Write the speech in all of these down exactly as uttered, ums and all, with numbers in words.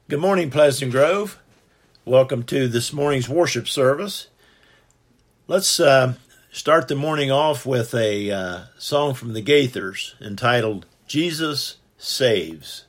Good morning, Pleasant Grove. Welcome to this morning's worship service. Let's uh, start the morning off with a uh, song from the Gaithers entitled, Jesus Saves.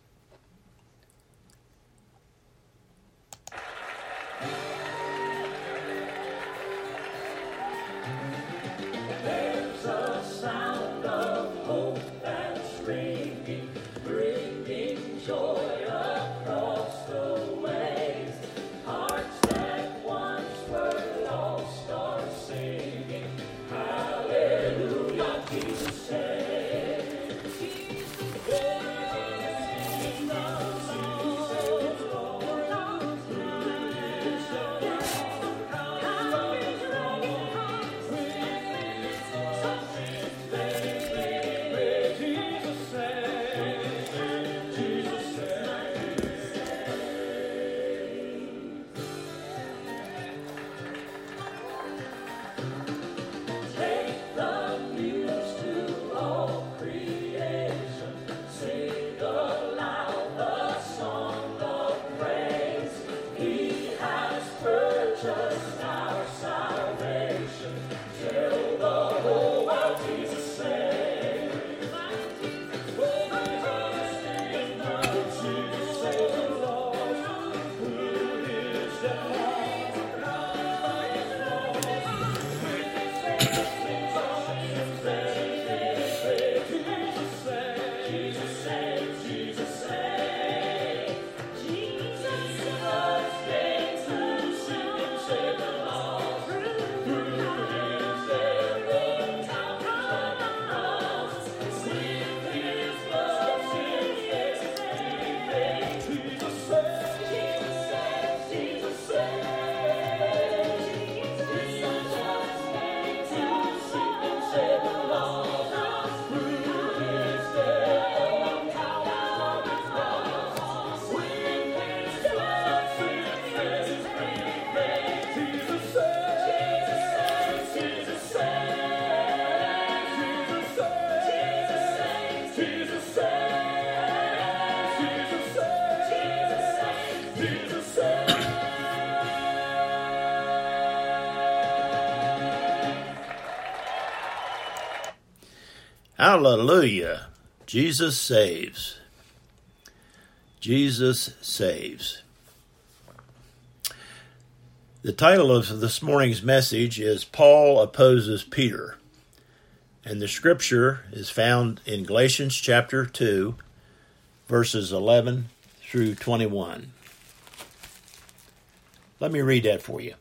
Hallelujah. Jesus saves. Jesus saves. The title of this morning's message is Paul Opposes Peter. And the scripture is found in Galatians chapter two, verses eleven through twenty-one. Let me read that for you.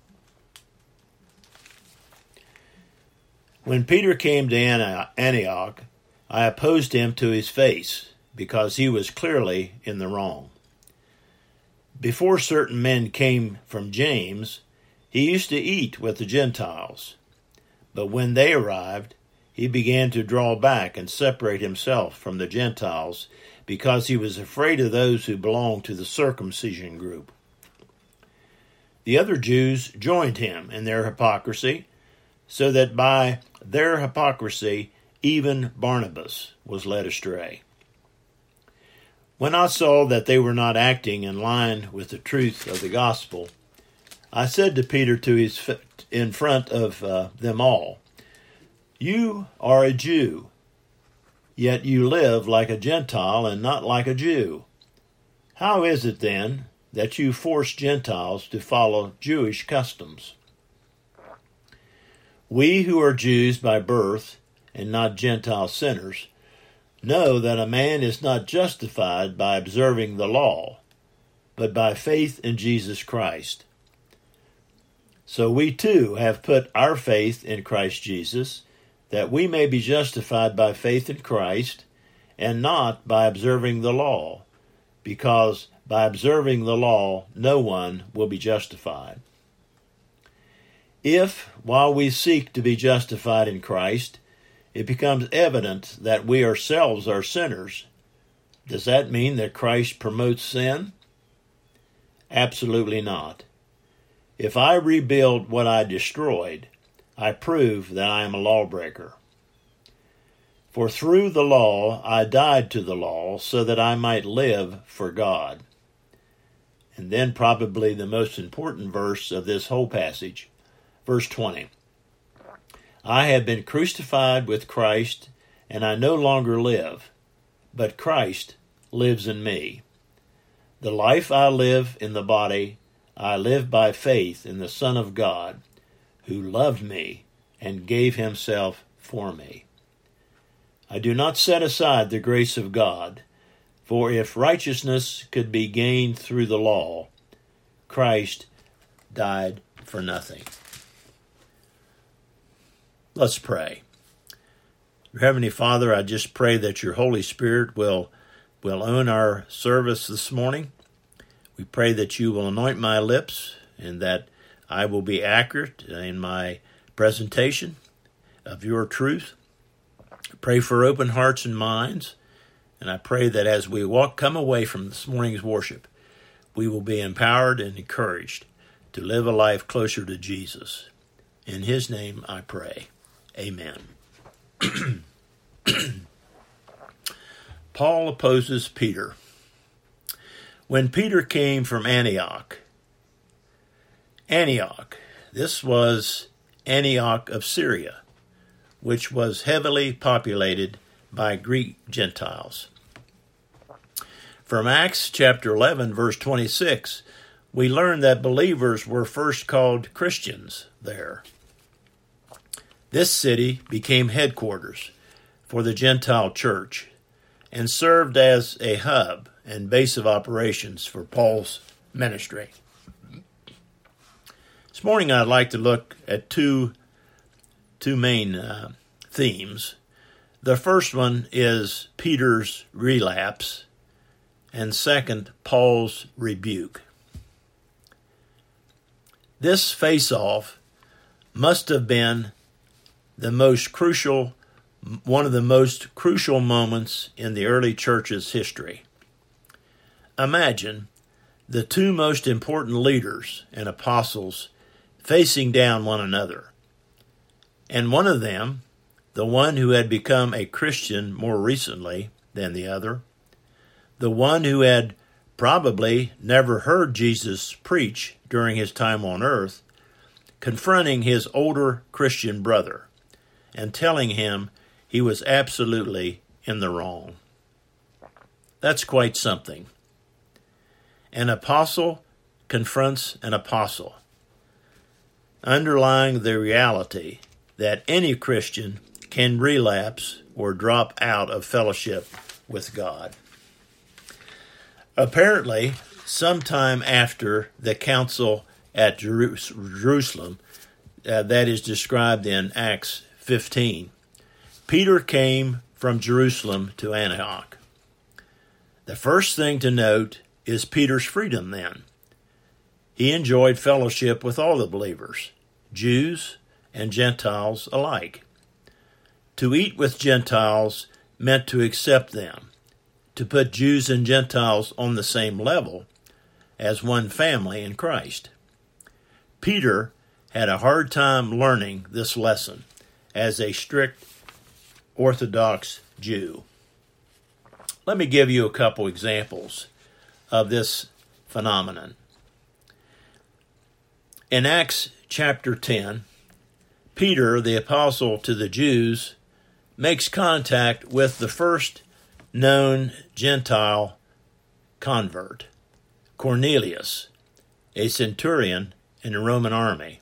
When Peter came to Antioch, I opposed him to his face, because he was clearly in the wrong. Before certain men came from James, he used to eat with the Gentiles. But when they arrived, he began to draw back and separate himself from the Gentiles, because he was afraid of those who belonged to the circumcision group. The other Jews joined him in their hypocrisy, so that by their hypocrisy even Barnabas was led astray. When I saw that they were not acting in line with the truth of the gospel, I said to Peter to his in front of uh, them all, "You are a Jew, yet you live like a Gentile and not like a Jew. How is it then that you force Gentiles to follow Jewish customs? We who are Jews by birth and not Gentile sinners know that a man is not justified by observing the law, but by faith in Jesus Christ. So we too have put our faith in Christ Jesus, that we may be justified by faith in Christ, and not by observing the law, because by observing the law no one will be justified. If, while we seek to be justified in Christ, it becomes evident that we ourselves are sinners, does that mean that Christ promotes sin? Absolutely not. If I rebuild what I destroyed, I prove that I am a lawbreaker. For through the law I died to the law so that I might live for God. And then probably the most important verse of this whole passage, verse twenty. I have been crucified with Christ, and I no longer live, but Christ lives in me. The life I live in the body, I live by faith in the Son of God, who loved me and gave himself for me. I do not set aside the grace of God, for if righteousness could be gained through the law, Christ died for nothing. Let's pray. Heavenly Father, I just pray that your Holy Spirit will, will own our service this morning. We pray that you will anoint my lips and that I will be accurate in my presentation of your truth. Pray for open hearts and minds, and I pray that as we walk, come away from this morning's worship, we will be empowered and encouraged to live a life closer to Jesus. In his name I pray. Amen. Paul opposes Peter. When Peter came from Antioch, Antioch, this was Antioch of Syria, which was heavily populated by Greek Gentiles. From Acts chapter eleven, verse twenty-six, we learn that believers were first called Christians there. This city became headquarters for the Gentile church and served as a hub and base of operations for Paul's ministry. This morning I'd like to look at two, two main uh, themes. The first one is Peter's relapse, and second, Paul's rebuke. This face-off must have been the most crucial, one of the most crucial moments in the early church's history. Imagine the two most important leaders and apostles facing down one another, and one of them, the one who had become a Christian more recently than the other, the one who had probably never heard Jesus preach during his time on earth, confronting his older Christian brother and telling him he was absolutely in the wrong. That's quite something. An apostle confronts an apostle, underlying the reality that any Christian can relapse or drop out of fellowship with God. Apparently, sometime after the council at Jerusalem, uh, that is described in Acts fifteen, Peter came from Jerusalem to Antioch. The first thing to note is Peter's freedom then. He enjoyed fellowship with all the believers, Jews and Gentiles alike. To eat with Gentiles meant to accept them, to put Jews and Gentiles on the same level as one family in Christ. Peter had a hard time learning this lesson as a strict Orthodox Jew. Let me give you a couple examples of this phenomenon. In Acts chapter ten, Peter, the apostle to the Jews, makes contact with the first known Gentile convert, Cornelius, a centurion in the Roman army.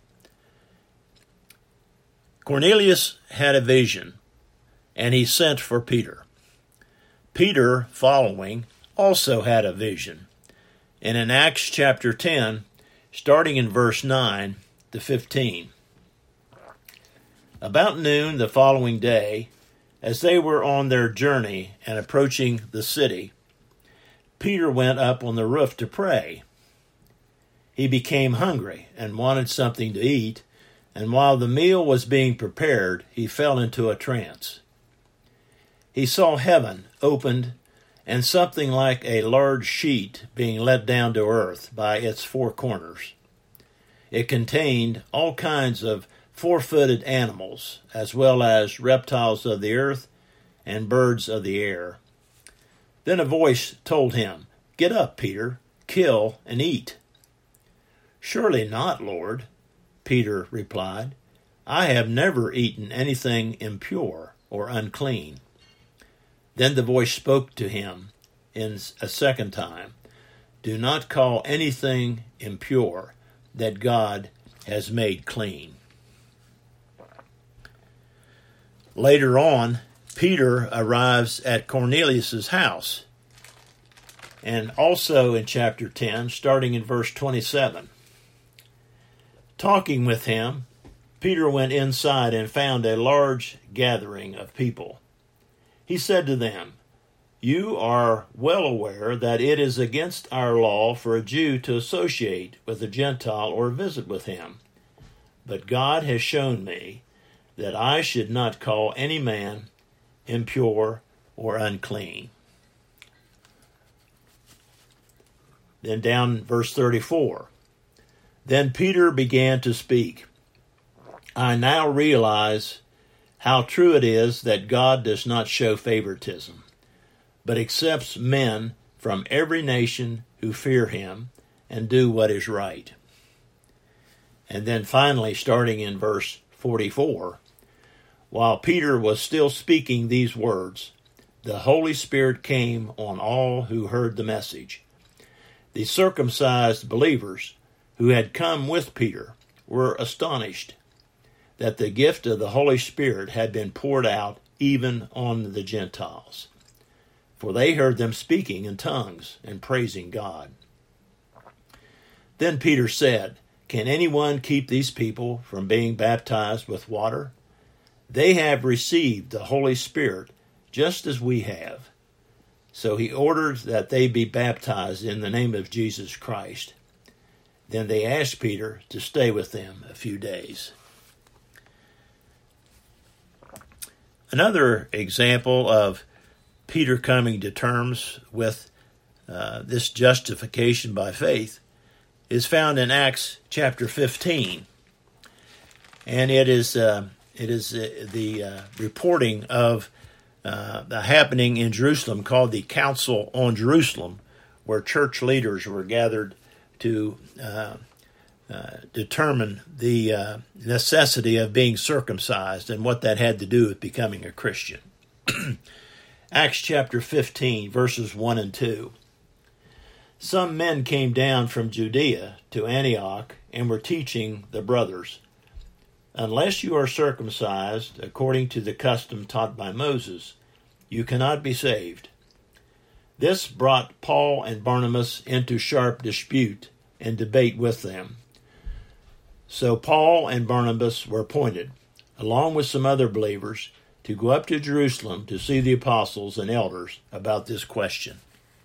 Cornelius had a vision, and he sent for Peter. Peter, following, also had a vision. And in Acts chapter ten, starting in verse nine to fifteen, about noon the following day, as they were on their journey and approaching the city, Peter went up on the roof to pray. He became hungry and wanted something to eat, and while the meal was being prepared, he fell into a trance. He saw heaven opened and something like a large sheet being let down to earth by its four corners. It contained all kinds of four-footed animals, as well as reptiles of the earth and birds of the air. Then a voice told him, "Get up, Peter, kill and eat." "Surely not, Lord," Peter replied. "I have never eaten anything impure or unclean." Then the voice spoke to him in a second time, "Do not call anything impure that God has made clean." Later on, Peter arrives at Cornelius' house, and also in chapter ten, starting in verse twenty-seven. Talking with him, Peter went inside and found a large gathering of people. He said to them, "You are well aware that it is against our law for a Jew to associate with a Gentile or visit with him. But God has shown me that I should not call any man impure or unclean." Then down verse thirty-four. Then Peter began to speak. "I now realize how true it is that God does not show favoritism, but accepts men from every nation who fear him and do what is right." And then finally, starting in verse forty-four, while Peter was still speaking these words, the Holy Spirit came on all who heard the message. The circumcised believers who had come with Peter were astonished that the gift of the Holy Spirit had been poured out even on the Gentiles, for they heard them speaking in tongues and praising God. Then Peter said, "Can anyone keep these people from being baptized with water? They have received the Holy Spirit just as we have." So he ordered that they be baptized in the name of Jesus Christ. Then they asked Peter to stay with them a few days. Another example of Peter coming to terms with uh, this justification by faith is found in Acts chapter fifteen. And it is uh, it is uh, the uh, reporting of uh, the happening in Jerusalem called the Council on Jerusalem, where church leaders were gathered to uh, uh, determine the uh, necessity of being circumcised and what that had to do with becoming a Christian. Acts chapter fifteen, verses one and two. Some men came down from Judea to Antioch and were teaching the brothers, "Unless you are circumcised according to the custom taught by Moses, you cannot be saved." This brought Paul and Barnabas into sharp dispute and debate with them. So Paul and Barnabas were appointed, along with some other believers, to go up to Jerusalem to see the apostles and elders about this question.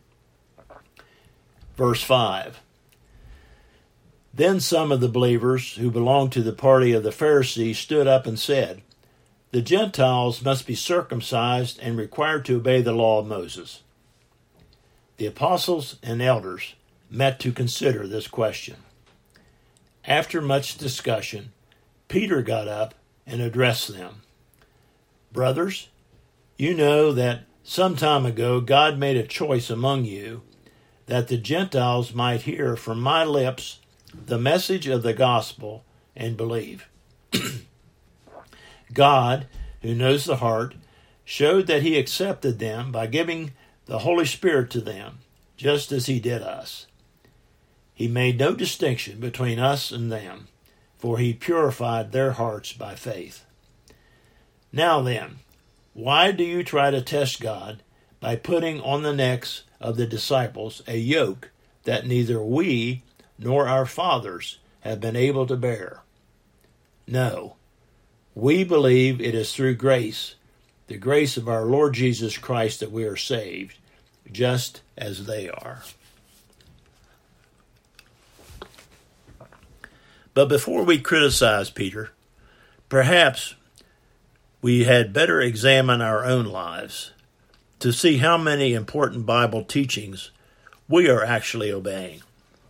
Verse five. Then some of the believers who belonged to the party of the Pharisees stood up and said, "The Gentiles must be circumcised and required to obey the law of Moses." The apostles and elders met to consider this question. After much discussion, Peter got up and addressed them. "Brothers, you know that some time ago God made a choice among you that the Gentiles might hear from my lips the message of the gospel and believe. God, who knows the heart, showed that he accepted them by giving the Holy Spirit to them, just as he did us. He made no distinction between us and them, for he purified their hearts by faith. Now then, why do you try to test God by putting on the necks of the disciples a yoke that neither we nor our fathers have been able to bear? No, we believe it is through grace, the grace of our Lord Jesus Christ, that we are saved, just as they are." But before we criticize Peter, perhaps we had better examine our own lives to see how many important Bible teachings we are actually obeying.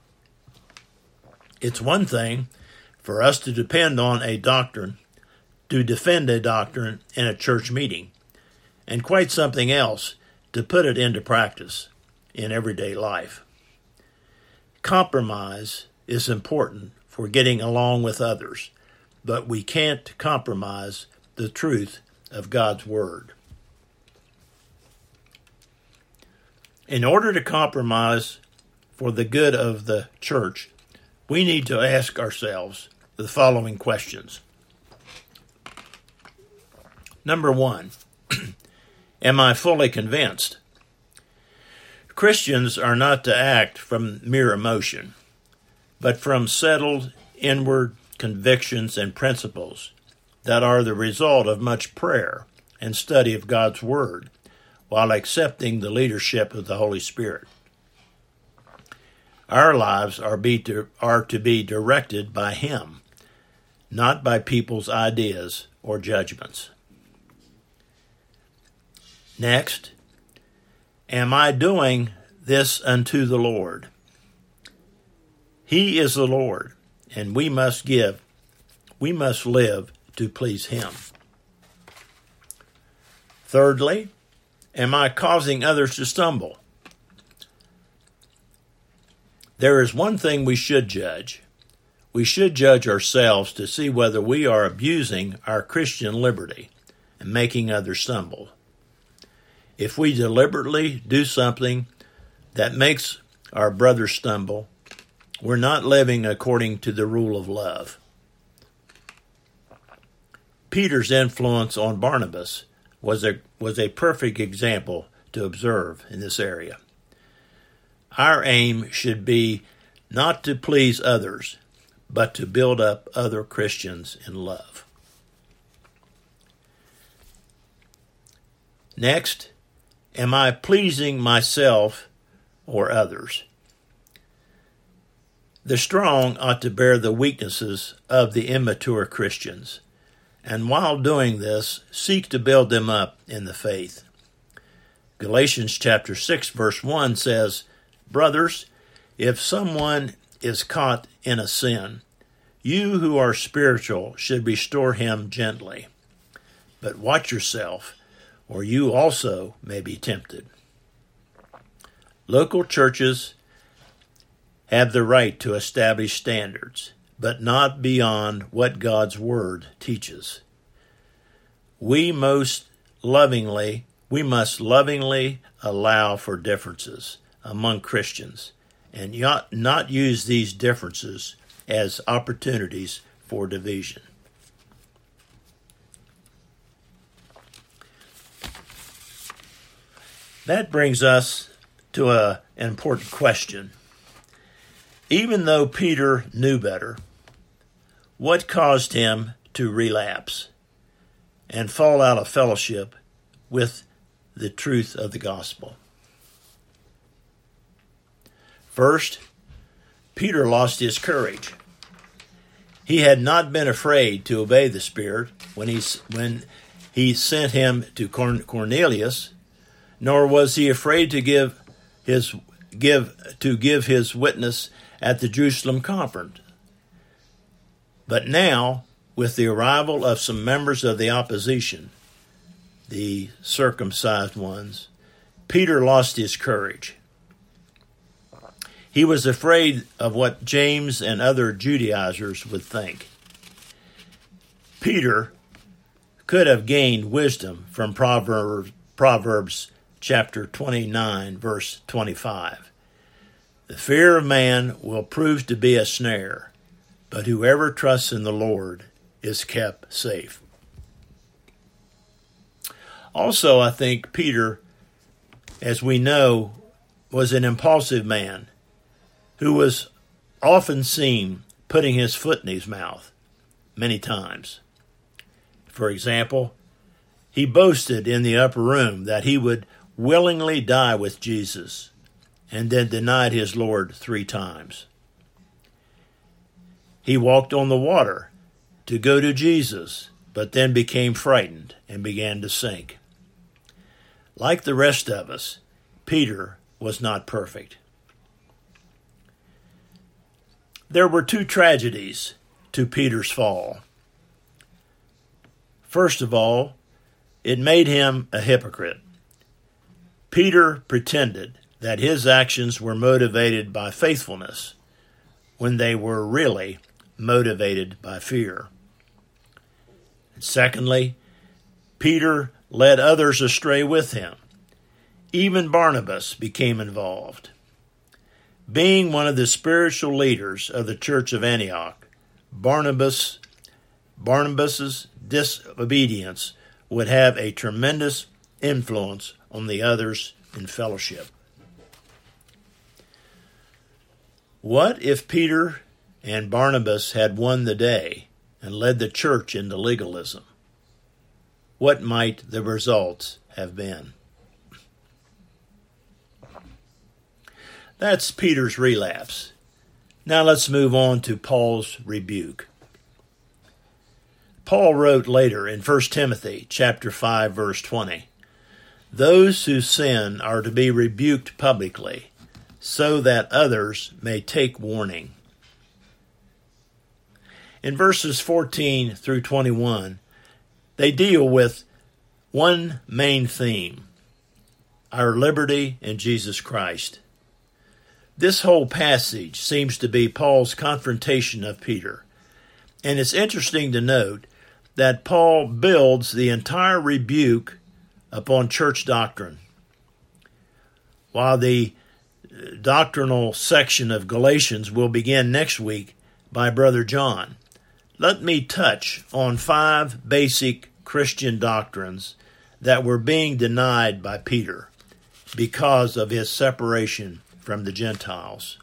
It's one thing for us to depend on a doctrine, to defend a doctrine in a church meeting, and quite something else to put it into practice in everyday life. Compromise is important for getting along with others, but we can't compromise the truth of God's Word. In order to compromise for the good of the church, we need to ask ourselves the following questions. Number one, am I fully convinced? Christians are not to act from mere emotion, but from settled inward convictions and principles that are the result of much prayer and study of God's Word, while accepting the leadership of the Holy Spirit. Our lives are, be to, are to be directed by Him, not by people's ideas or judgments. Next, am I doing this unto the Lord? He is the Lord, and we must give, we must live to please Him. Thirdly, am I causing others to stumble? There is one thing we should judge. We should judge ourselves to see whether we are abusing our Christian liberty and making others stumble. If we deliberately do something that makes our brother stumble, we're not living according to the rule of love. Peter's influence on Barnabas was a was a perfect example to observe in this area. Our aim should be not to please others, but to build up other Christians in love. Next, am I pleasing myself or others? The strong ought to bear the weaknesses of the immature Christians, and while doing this, seek to build them up in the faith. Galatians chapter six, verse one says, "Brothers, if someone is caught in a sin, you who are spiritual should restore him gently. But watch yourself, or you also may be tempted." Local churches have the right to establish standards, but not beyond what God's Word teaches. We most lovingly, we must lovingly allow for differences among Christians and not use these differences as opportunities for division. That brings us to a, an important question. Even though Peter knew better, what caused him to relapse and fall out of fellowship with the truth of the gospel? First, Peter lost his courage. He had not been afraid to obey the Spirit when he, when he sent him to Cornelius, nor was he afraid to give his give to give his witness at the Jerusalem conference. But now, with the arrival of some members of the opposition, the circumcised ones, Peter lost his courage. He was afraid of what James and other Judaizers would think. Peter could have gained wisdom from Proverbs, Proverbs chapter twenty-nine, verse twenty-five. The fear of man will prove to be a snare, but whoever trusts in the Lord is kept safe. Also, I think Peter, as we know, was an impulsive man who was often seen putting his foot in his mouth many times. For example, he boasted in the upper room that he would willingly die with Jesus, and then denied his Lord three times. He walked on the water to go to Jesus, but then became frightened and began to sink. Like the rest of us, Peter was not perfect. There were two tragedies to Peter's fall. First of all, it made him a hypocrite. Peter pretended that his actions were motivated by faithfulness when they were really motivated by fear. And secondly, Peter led others astray with him. Even Barnabas became involved. Being one of the spiritual leaders of the church of Antioch, Barnabas, Barnabas's disobedience would have a tremendous influence on the others in fellowship. What if Peter and Barnabas had won the day and led the church into legalism? What might the results have been? That's Peter's relapse. Now let's move on to Paul's rebuke. Paul wrote later in First Timothy chapter five, verse twenty, "Those who sin are to be rebuked publicly, so that others may take warning." In verses fourteen through twenty-one, they deal with one main theme: our liberty in Jesus Christ. This whole passage seems to be Paul's confrontation of Peter, and it's interesting to note that Paul builds the entire rebuke upon church doctrine, while the doctrinal section of Galatians will begin next week by Brother John. Let me touch on five basic Christian doctrines that were being denied by Peter because of his separation from the Gentiles.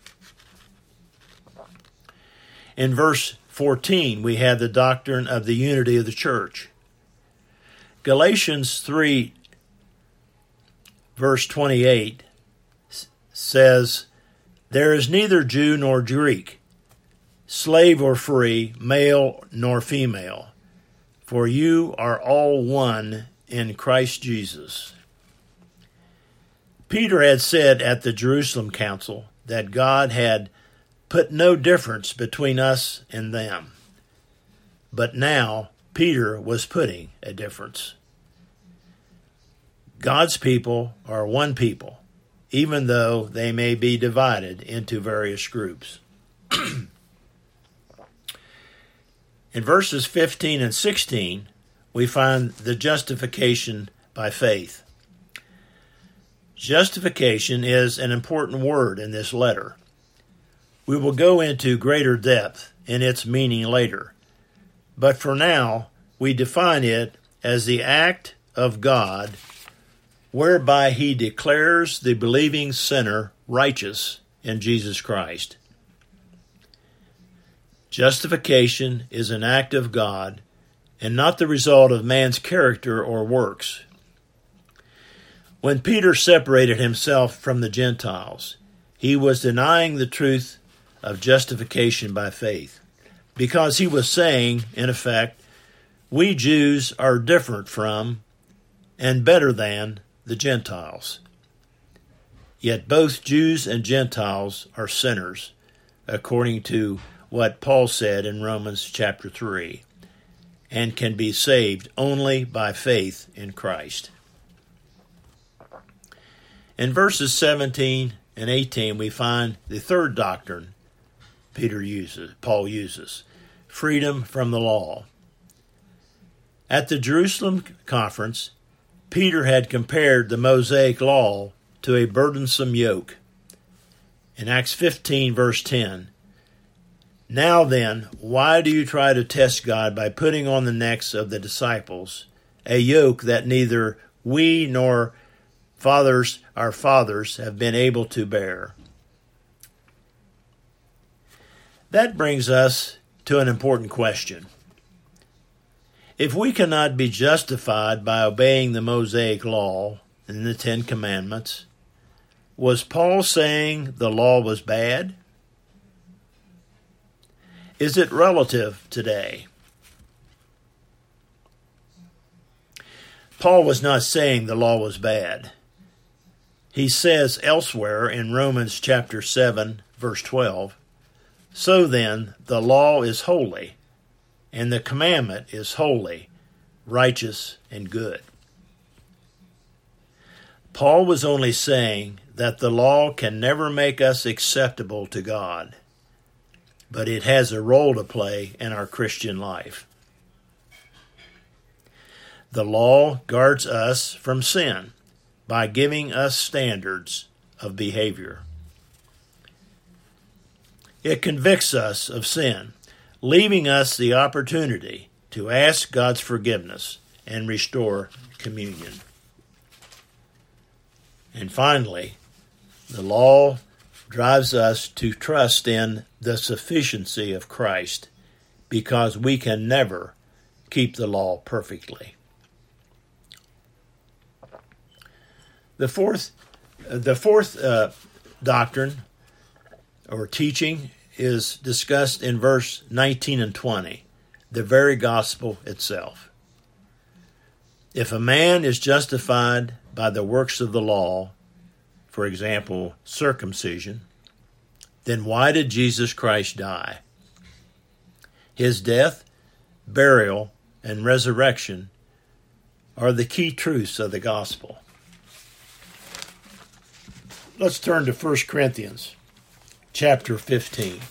In verse fourteen, we have the doctrine of the unity of the church. Galatians three, verse twenty-eight says, "There is neither Jew nor Greek, slave or free, male nor female, for you are all one in Christ Jesus." Peter had said at the Jerusalem Council that God had put no difference between us and them. But now Peter was putting a difference. God's people are one people, even though they may be divided into various groups. In verses fifteen and sixteen, we find the justification by faith. Justification is an important word in this letter. We will go into greater depth in its meaning later, but for now, we define it as the act of God whereby he declares the believing sinner righteous in Jesus Christ. Justification is an act of God and not the result of man's character or works. When Peter separated himself from the Gentiles, he was denying the truth of justification by faith, because he was saying, in effect, we Jews are different from and better than the Gentiles. Yet both Jews and Gentiles are sinners, according to what Paul said in Romans chapter three, and can be saved only by faith in Christ. In verses seventeen and eighteen, we find the third doctrine Peter uses, Paul uses, freedom from the law. At the Jerusalem conference, Peter had compared the Mosaic law to a burdensome yoke. In Acts fifteen, verse ten, "Now then, why do you try to test God by putting on the necks of the disciples a yoke that neither we nor fathers, our fathers, have been able to bear?" That brings us to an important question. If we cannot be justified by obeying the Mosaic law and the Ten Commandments, was Paul saying the law was bad? Is it relative today? Paul was not saying the law was bad. He says elsewhere in Romans chapter seven, verse twelve, "So then, the law is holy, and the commandment is holy, righteous, and good." Paul was only saying that the law can never make us acceptable to God, but it has a role to play in our Christian life. The law guards us from sin by giving us standards of behavior. It convicts us of sin, leaving us the opportunity to ask God's forgiveness and restore communion. And finally, the law drives us to trust in the sufficiency of Christ, because we can never keep the law perfectly. The fourth, the fourth uh, doctrine or teaching is discussed in verse nineteen and twenty, the very gospel itself. If a man is justified by the works of the law, for example, circumcision, then why did Jesus Christ die? His death, burial, and resurrection are the key truths of the gospel. Let's turn to First Corinthians chapter fifteen.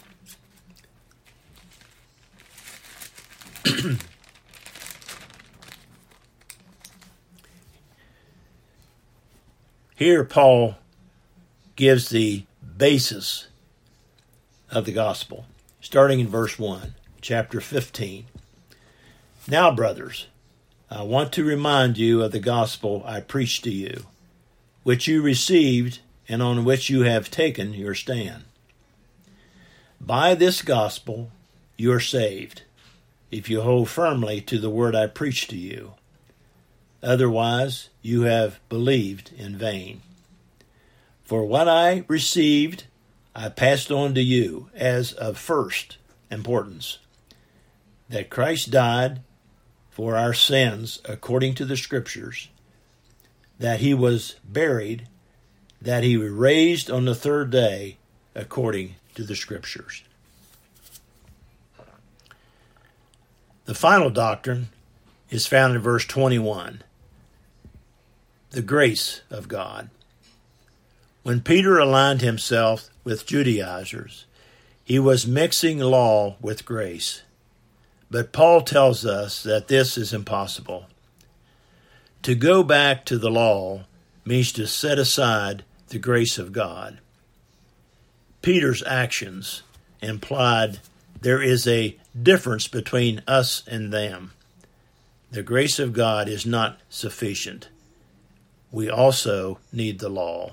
Here Paul gives the basis of the gospel, starting in verse one, chapter fifteen. Now, brothers, I want to remind you of the gospel I preached to you, which you received and on which you have taken your stand. By this gospel you are saved, if you hold firmly to the word I preached to you. Otherwise you have believed in vain. For what I received I passed on to you as of first importance, that Christ died for our sins according to the Scriptures, that he was buried, that he was raised on the third day according to the Scriptures. The final doctrine is found in verse twenty-one, the grace of God. When Peter aligned himself with Judaizers, he was mixing law with grace. But Paul tells us that this is impossible. To go back to the law means to set aside the grace of God. Peter's actions implied there is a difference between us and them. The grace of God is not sufficient. We also need the law.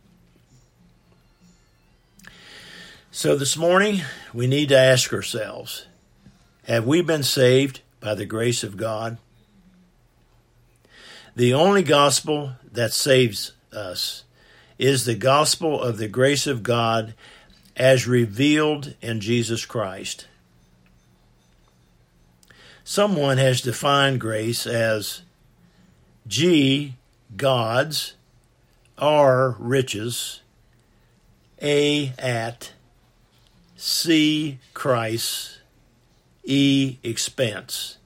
So this morning, we need to ask ourselves, have we been saved by the grace of God? The only gospel that saves us is the gospel of the grace of God as revealed in Jesus Christ. Someone has defined grace as G, God's, R, riches, A, at, C, Christ, E, expense.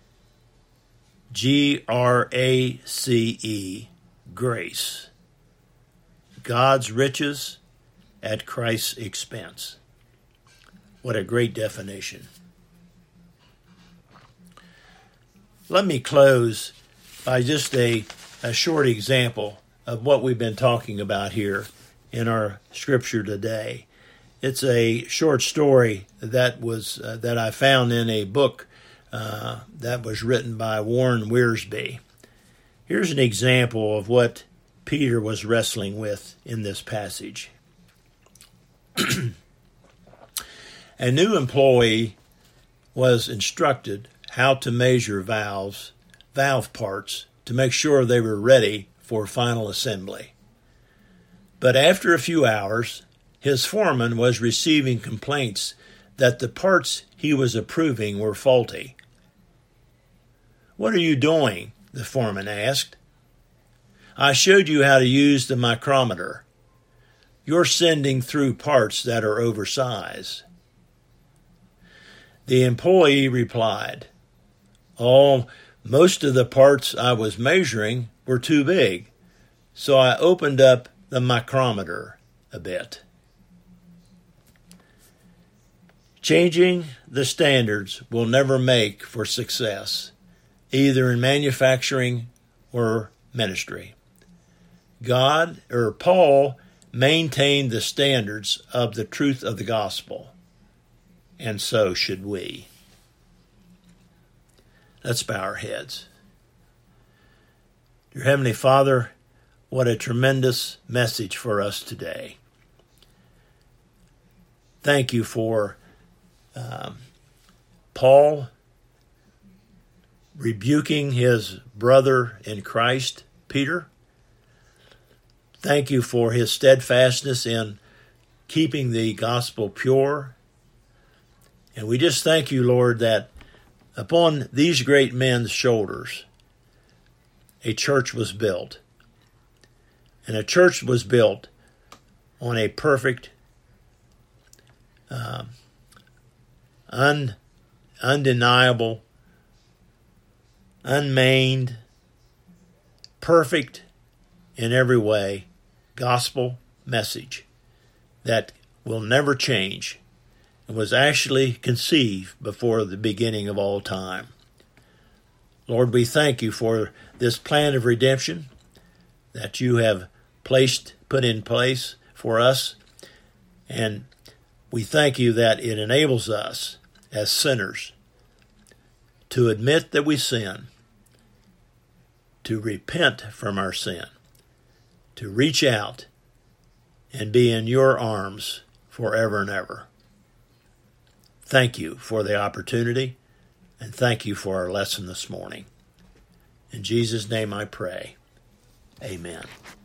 G R A C E, grace. God's riches at Christ's expense. What a great definition. Let me close by just a, a short example of what we've been talking about here in our scripture today. It's a short story that was uh, that I found in a book uh, that was written by Warren Wiersbe. Here's an example of what Peter was wrestling with in this passage. A new employee was instructed how to measure valves, valve parts to make sure they were ready for final assembly. But after a few hours, his foreman was receiving complaints that the parts he was approving were faulty. "What are you doing?" the foreman asked. "I showed you how to use the micrometer. You're sending through parts that are oversized." The employee replied, "Oh, most of the parts I was measuring were too big, so I opened up the micrometer a bit. Changing the standards will never make for success, either in manufacturing or ministry. God, or Paul, maintained the standards of the truth of the gospel, and so should we. Let's bow our heads. Dear Heavenly Father, what a tremendous message for us today. Thank you for um, Paul rebuking his brother in Christ, Peter. Thank you for his steadfastness in keeping the gospel pure. And we just thank you, Lord, that upon these great men's shoulders, a church was built. And a church was built on a perfect, uh, un, undeniable, unmained, perfect in every way, gospel message that will never change and was actually conceived before the beginning of all time. Lord, we thank you for this plan of redemption that you have placed, put in place for us, and we thank you that it enables us as sinners to admit that we sin, to repent from our sin, to reach out and be in your arms forever and ever. Thank you for the opportunity, and thank you for our lesson this morning. In Jesus' name I pray. Amen.